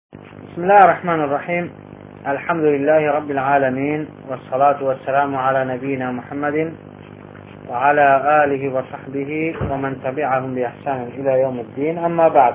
بسم الله الرحمن الرحيم. الحمد لله رب العالمين، والصلاة والسلام على نبينا محمد وعلى آله وصحبه ومن تبعهم بإحسان إلى يوم الدين. أما بعد،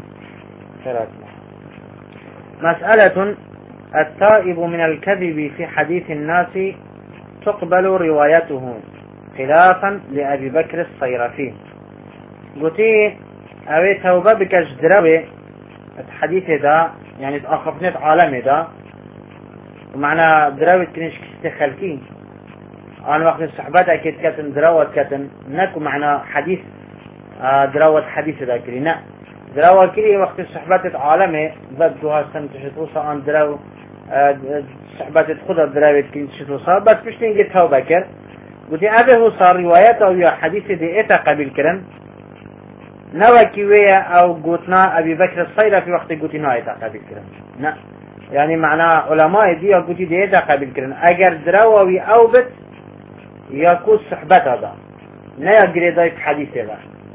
مسألة: التائب من الكذب في حديث الناس تقبل روايته خلافا لأبي بكر الصيرفي. قلتي أبي توبة بكش دروي الحديث دا، يعني تأخفنت عالمي دا، ومعنى دروي تكنش كستخلكي أنا وقت الصحبات أكيد كتن دروت كتن نكو معنى حديث دروت حديث دا كري نا دروت كري وقت الصحبات عالمي بدوها سنتشتوصا أن درو صحبات خدا دروت كنت شتوصا بس بشتين قد توبة كر. قلت أبي هو صار روايات أو يا حديث دي إتا قبل كرن نوكي ويا أو قلتنا أبي بكر الصيرفي في وقت قلتنا إتا قبل كرن نا، يعني معنى علماء دي قلت دي إتا قبل كرن أجر دروي أو بت يكون صحبت هذا لا يجري ضيف حديث هذا.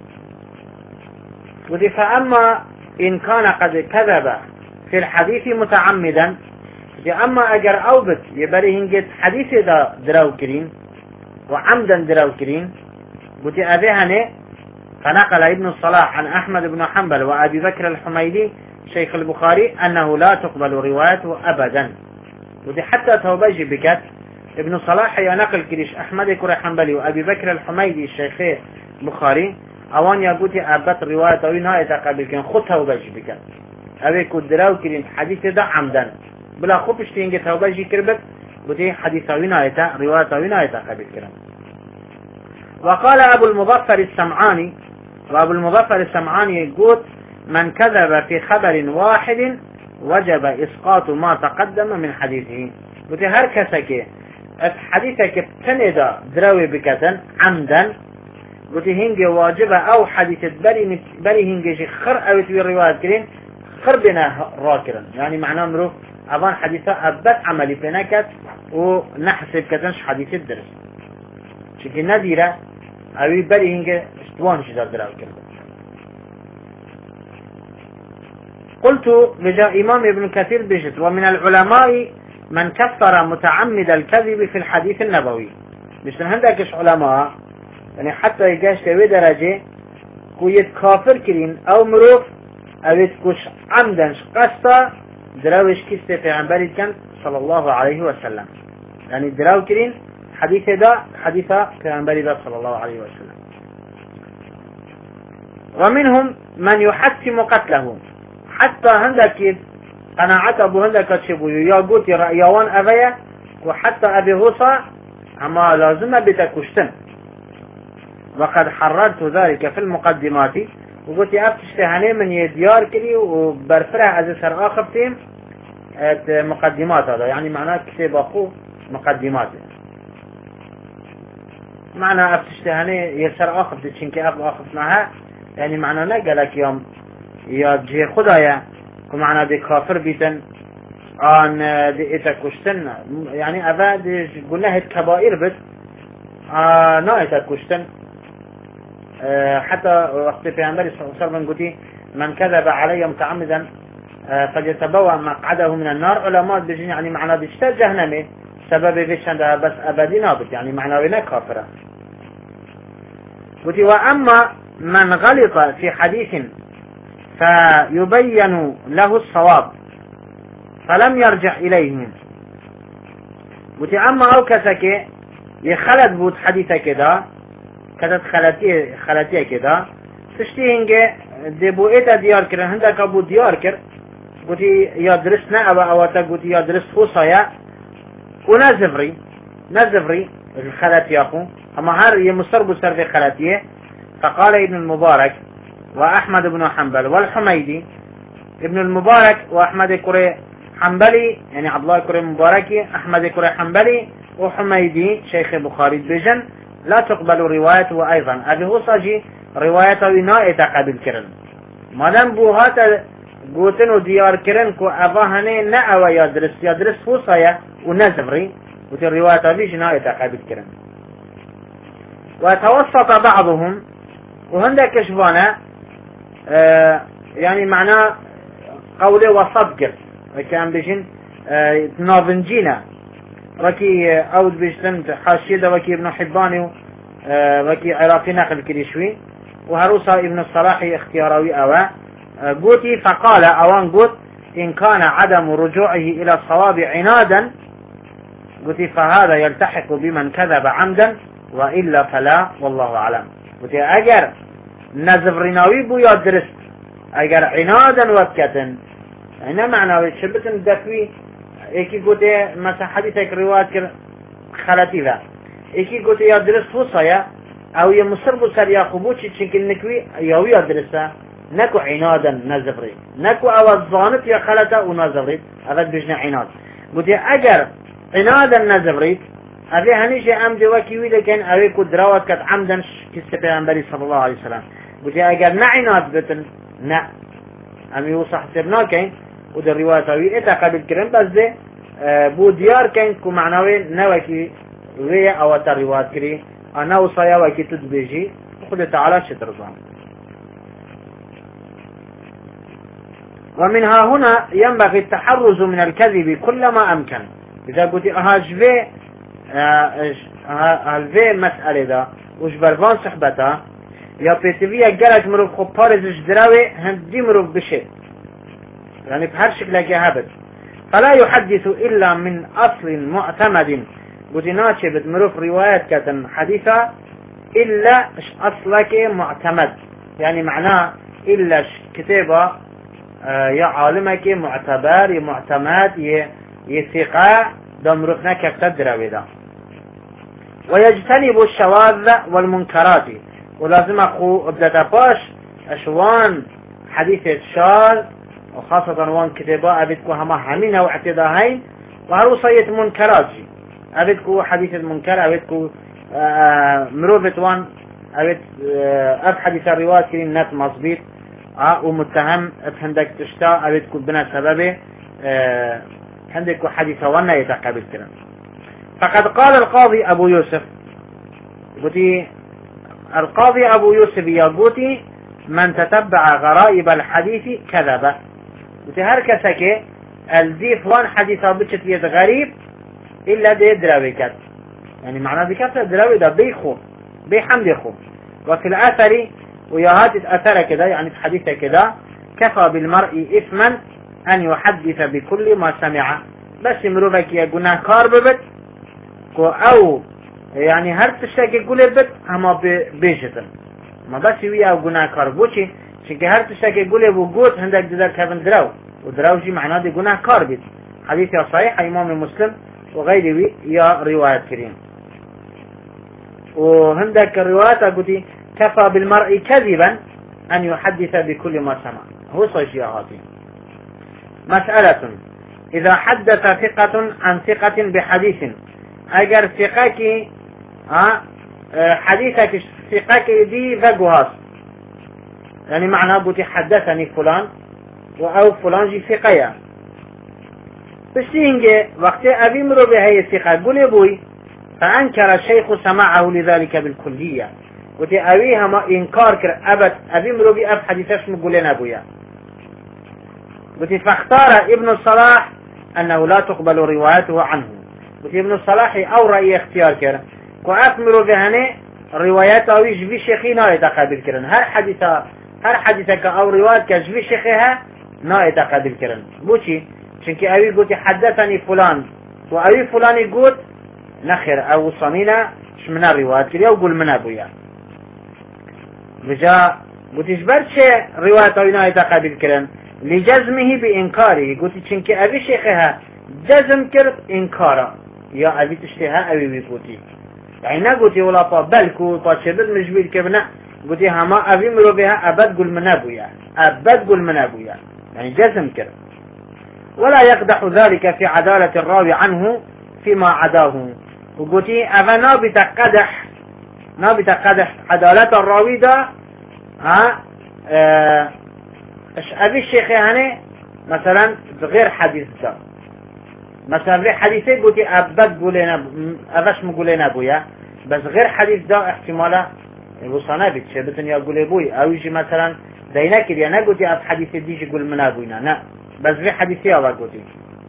قلت فأما إن كان قد كذب في الحديث متعمدا، أما أجر أو بت يبري هنجت حديث هذا درو كرين وعمدا درو كرين. قلت أبيهني فنقل ابن الصلاح عن أحمد بن حنبل وأبي بكر الحميدي شيخ البخاري أنه لا تقبل روايته أبدا. قلت حتى توبجي بكت ابن الصلاح يا نقل كريش أحمد كري حنبلي وأبي بكر الحميدي الشيخ البخاري أوان يقولي أبت روايته وينها يتقبل كن خد توبجي بكت أبي كدراو كرين حديث دا عمدا بلا خوبش تينجي توبجي كربت قلت حديث وينها روايته وينها يتقبل كرن. وقال أبو المظفر السمعاني، وأبو المظفر السمعاني يقول: من كذب في خبر واحد وجب إسقاط ما تقدم من حديثه. قلت هركسك حديثك بتندى دروي بكتن عمدا، قلت هنجي واجبة أو حديث بري هنجي خر أو في الرواية كرين خر بنا راكرا، يعني معناه مروف أظن حديثة أبت عملي بنكت ونحسب كتنش حديث الدرس شكي نادرة أو بري هنجي استوان شدار دراوي كرين. قلت لجاء إمام ابن كثير بجد: ومن العلماء من كفر متعمد الكذب في الحديث النبوي. مش عندكش علماء يعني حتى يجاش كوي درجة كويت كافر كرين أو مروف أو تكوش عمدا قصة دراوش كسته في عنبري كان صلى الله عليه وسلم، يعني دراو كرين حديث دا حديثة في عنبري دا صلى الله عليه وسلم. ومنهم من يحتم قتله، حتى عندك قناعت أبو هندك تشبه يا قلت رأيوان أبيا وحتى أبي غصة أما لازم بتكشتن. وقد حررت ذلك في المقدمات، وقلت أفتشتهني من يديار كلي وبرفرع از سر آخر تيم مقدمات. هذا يعني معناه كتاب أخو مقدمات، معنى أفتشتهني يسر آخر تشينك أخو معها، يعني معناه نقلك يوم يا جي خدايا كمعنى دي كافر بيتن عن دي اتكشتن، يعني أبا دي قلناه الكبائر بس نا اتكشتن. حتى وقت في عمبالي صلى الله عليه وسلم قلتي: من كذب علي متعمدا فليتبوأ مقعده من النار. علماء بيجين يعني معنى بيشتر جهنمي سبب بيشان بس أبدي نابت، يعني معنى وينك كافرة. قلتي: وأما من غلط في حديث فيبين له الصواب فلم يرجع إليه. قلت أما أو كسك يخلط بود حديثة كده كتت خلطية كده تشتيهنج دي بو إيتا ديار كرن هندك أبو ديار كر. قلت يا درسنا أو قلت يا درس فوصايا ونزفري الخلطية أخو أما هر يمصربو سر في خلطية. فقال ابن المبارك وأحمد بن حنبل والحميدي، ابن المبارك وأحمد كري حنبلي يعني عبد الله كري مباركي، أحمد كري حنبلي وحميدي شيخ البخاري بجن لا تقبل روايته أيضا. أبي هصجي روايته ويناء تقبل كرن ما دام بوهات قوتن وديار كرن كو أباهني نأوى يدرس فوصايا ونزفري وتي روايته بيش ناء تقبل كرن. وتوسط بعضهم وهندك كشبانه يعني معناه قوله وصدق كان بيجن نافنجينا وكي أود بيجتمت حاشية وكي ابن حباني وكي عراقي نقل كريشوي وهروسا ابن الصلاح اختياروي أوا قوتي فقال أوان قوت إن كان عدم رجوعه إلى الصواب عنادا قوتي فهذا يلتحق بمن كذب عمدا وإلا فلا والله أعلم قوتي أجر نزف رناوي بو يا درست أجر عنادا وكتن هنا معنى شبتن دفوي ايكي قوتي مثلا حديثك روايات كر خلطي ذا ايكي قوتي يا درست وصايا او يمصر بسر يا خبوشي چنكن نكوي ياوي يا درستا نكو عنادا نزفري نكو او الظانت يا خلطة ونزفري هذا بجنا عناد قوتي اجر عنادا نزفري ابي هنيجي عمد وكيوي لكن اوي كو دراوات كت عمدا كست پیغمبري صلى الله عليه وسلم قوتي اجر نا عناد بتن نا امي وصح سبنا كين وده الرواية اوي اتا قبل كرن بس ده بو ديار كين كو معنوي نوكي ويا او تا روايات كري انا وصايا وكي تدبيجي خد تعالى شترزان ومنها هنا ينبغي التحرز من الكذب كلما امكن اذا قلت هاجفي هالفي مسألة دا وش بربان صحبتا يا بيتفيا قالك مروف خب بارزش دراوي هندي مروف بشي يعني بهر شكل جهابت فلا يحدث إلا من أصل معتمد قلت ناشبت مروف روايات كتن حديثة إلا أصلك معتمد يعني معناه إلا كتابة يا عالمك معتبر يا معتمد يثقى دمرفنا كتدر بدا ويجتنب الشواذ والمنكرات ولازم أخو أبدأ باش أشوان حديث الشاذ وخاصة وان كتابة أبدكو همين أو اعتداهين وهروصية منكرات أبدكو حديث المنكر أبدكو مروفة وان أبد أب حديث الرواية كريم نت مصبيط ومتهم عندك تشتا أبدكو بنا سببه عندك حديث وانا يتقابل كرام فقد قال القاضي أبو يوسف قلتي القاضي أبو يوسف يقولي من تتبع غرائب الحديث كذب قلتي هركسك الزيف وان حديثة بشت يد غريب إلا دي دراوي كت يعني معنى ذكرت دراوي ده بيخو بيحمد يخو وفي الأثر ويهات أثر كده يعني في حديثة كده كفى بالمرء إثما أن يحدث بكل ما سمع بس مروفك يا جناه كار ببت أو يعني هر تشتاكي قولي بت هما بيجتن ما بس ويا جناه كار بوشي شكي هر تشتاكي قولي بوجود عندك جدار كافن دراو ودراوجي معناه دي جناه كار بت حديث صحيح إمام مسلم وغيره يا رواية كريم وعندك الروايات قلتي كفى بالمرء كذبا أن يحدث بكل ما سمع هو صحيح يا غاطي مسألة إذا حدث ثقة عن ثقة بحديث أجر ثقاك حديثك ثقاك دي ذقهاس يعني معناه قلتي حدثني فلان أو فلان جي ثقيا بس ينجي وقت أبي مرو بهاي الثقة قولي بوي فأنكر الشيخ سماعه لذلك بالكلية قلت أبيها ما إنكار كر أبد أبي مرو بي أب حديثش مقولين أبويا قلت فاختار ابن الصلاح أنه لا تقبل روايته عنه قلت ابن الصلاح أو رأي اختيار كر كأثمروا بهني رواياته ويجبي شيخينا يتقابل كرن هر حديثك أو رواياتك جبي شيخها نا يتقابل كرن بوشي شنكي أبي قلت حدثني فلان وأبي فلان يقول نخر أو صمينا شمنا روايات كريا وقول من أبويا رجاء قلت إجبرت شيء رواياته نا يتقابل كرن لجزمه بإنكاره قلت شنكي أبي شيخها جزم كرت إنكاره يا أبي تشتها أبي بيقوتي يعني نقولتي ولا بلكو طاشبت مجبيل كبنا قلتي هما أبي مرو بها أبد قل من أبويا أبد قل من أبويا يعني جزم كرت ولا يقدح ذلك في عدالة الراوي عنه فيما عداه وقلتي أفا نابت قدح عدالة الراوي دا أبي الشيخ يعني مثلا غير حديث دا مثلا غير حديثي قلتي أبد قولينا أبش مقولينا أبويا بس غير حديث دا احتمالا وصانا بتشبتن يا قولي بوي أو يجي مثلا ديناك دي أنا قلتي أب حديثي ديجي قول من أبوينا لا بس في حديثي أو قوتي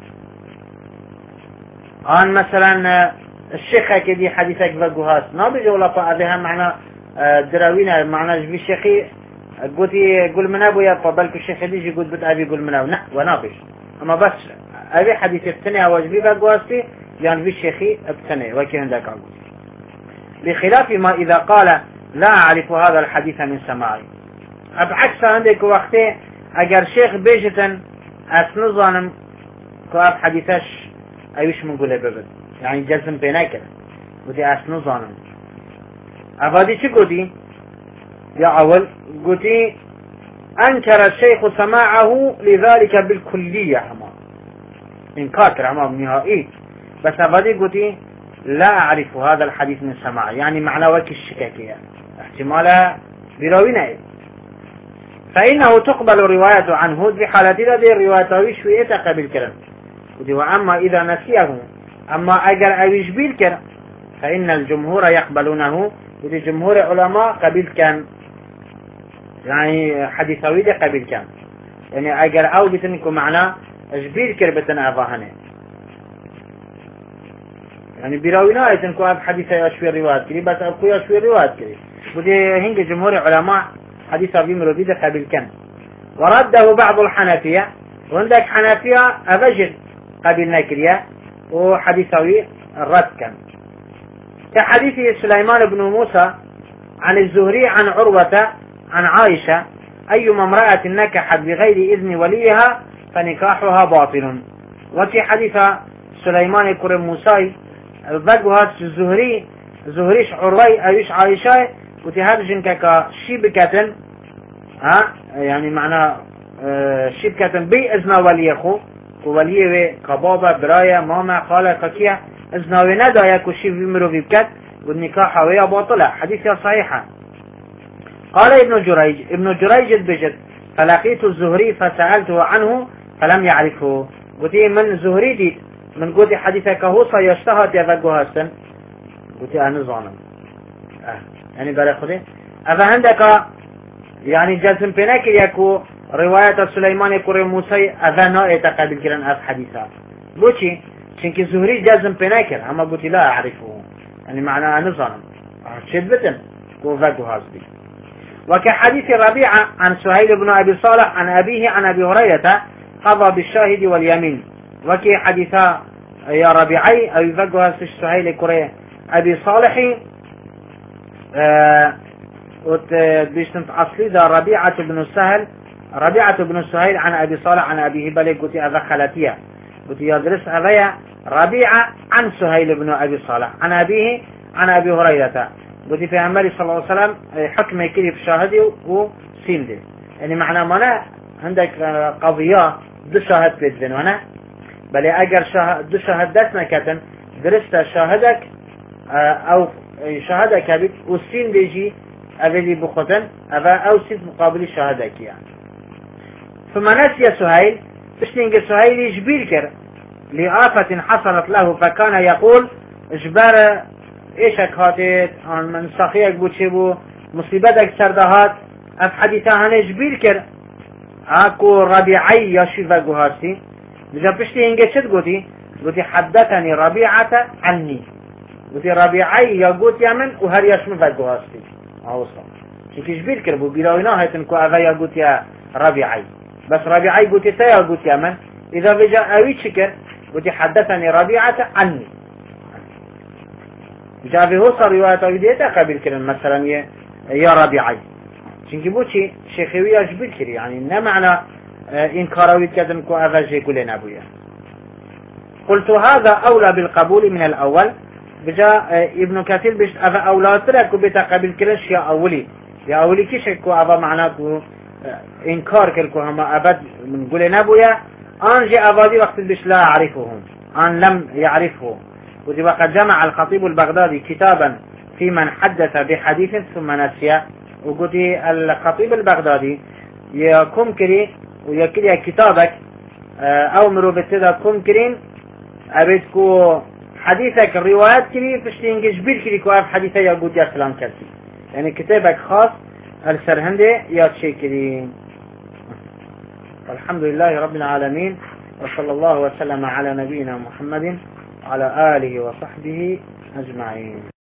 آن مثلا الشيخة كدي حديثك بقوهاس نابج ولا فأذيها معنى دراوينا معنى جبي الشيخي قوتي قول منابو يا فبالك الشيخ ديجي قلت بد أبي قول منابو لا ونابج أما بس أبي حديث الثانية أو جبي بقوهاسي يعني في الشيخي الثانية وكي عندك عقوتي بخلاف ما إذا قال لا أعرف هذا الحديث من سماعي بعكس عندك وقتي أجر شيخ بيجتن أسنظانم كأب حديثش أيش من قوله ببد يعني جزم بيناك ودي أسنظانم أفادي شو قلتي يا أول قلتي أنكر الشيخ سماعه لذلك بالكلية هما إنكار هما نهائي بس أفادي قلتي لا أعرف هذا الحديث من سماع يعني معنى وك الشكاكية احتمال براوينا فإنه تقبل رواية عنه بحالة ذي الرواية ويشوية قبل كلام وأما إذا نسيه أما أجر أويش بالكلام فإن الجمهور يقبلونه ودي جمهور علماء قبل كان يعني حديثوي ده قبل كان يعني أجر أو بتنكو معنى أجبير كربتن أفاهنه يعني براوينا يتنكو أب حديثة يشوي الروايات كري بس أبكو يشوي الروايات كري ودي هنگ جمهور علماء حديثة بيمرو بيده قبل كان ورده بعض الحنفية وعندك حنفية أفجد قبل نكرية وحديثوي الرد كان كحديث سليمان بن موسى عن الزهري عن عروة عن عائشة أيما امرأة نكحت بغير إذن وليها فنكاحها باطل وفي حديث سليمان كرم موسى الزهري زهريش عروي أيش عائشة وتهرجن كشيبكة يعني معنى شيبكة بإذن وليخو وليه كبابا برايا ماما خالة ككيا إذن وندا يكو شيب يمرو بكت والنكاح ويا باطلة حديثة صحيحة. قال ابن جريج بجد فلقيت الزهري فسألته عنه فلم يعرفه قلت من زهري دي من قلت حديثك هو سيشتهد يفقه هستن قلت أنا ظالم يعني قال خذي أفا عندك يعني جزم بناك يكو رواية سليمان كوري موسى أفا نائت قبل كرن أف حديثة بوشي شنك زهري جزم بناك أما قلت لا أعرفه يعني معنى أنا ظالم شدبتن وفقه هستن. وكحديث ربيعة عن سهيل بن أبي صالح عن أبيه عن أبي هريرة قضى بالشاهد واليمين وكي حديثا يا ربيعي أو يفقها سهيل كري أبي صالح بيشتنت أصلي ذا ربيعة بن سهيل عن أبي صالح عن أبيه بلي قلت أذا خلاتية قلت يدرس أذيا ربيعة عن سهيل بن أبي صالح عن أبيه عن أبي هريرة قلت في عمالي صلى الله عليه وسلم حكم يكلي في شاهدي وسيندي يعني معنى منا عندك قضية دو شاهد بيدن وانا بل اگر دو شاهدتنا كتن درست شاهدك او شاهدك بيت والسين بيجي أبلي بخطن أو سيد مقابل شاهدك يعني. ثم نسي سهيل بشتنج سهيل يجبير كر لآفة حصلت له فكان يقول اجبار ايشك هاتت من ساخيك بوشيبو مصيبتك سردهات اف حديثة هنه جبير كر اكو ربيعي ياشي فاقو هاتي بجا بشتي هنگه شد قوتي حدثني ربيعة عني قوتي ربيعي يا قوت يمن وهر ياشم فاقو هاتي اوصل شكي جبير كر بو بلاوينا هيتن كو اوه يا قوت يا ربيعي بس ربيعي قوتي سيا قوت يمن اذا بجا اوي شكر قوتي حدثني ربيعة عني جابه صار رواية وديتا قبل كلام مثلا يا ربيعي چونكي بوشي شيخوية جبل كري يعني نه معنى إنكارويت كذن كو أفاجي كلنا أبويا. قلت هذا أولى بالقبول من الأول بجاء ابن كثير بيش أفا أولى تركو بيتا قبل كلش يا أولي كيش كو أفا معناكو إنكار كلكو هما أبد من كلنا أبويا أنجي أفادي وقت بيش لا أعرفهم أن لم يعرفه. وقد جمع الخطيب البغدادي كتابا في من حدث بحديث ثم نسيه وقلت الخطيب البغدادي يقوم كري ويكري كتابك او مروبتدا قوم كرين ابيتكو حديثك الروايات كري فشتينجش بير كري كو حديثة يا قلت يا سلام كرسي يعني كتابك خاص السرهندي يا تشي كري والحمد لله رب العالمين، وصلى الله وسلم على نبينا محمد وعلى آله وصحبه أجمعين.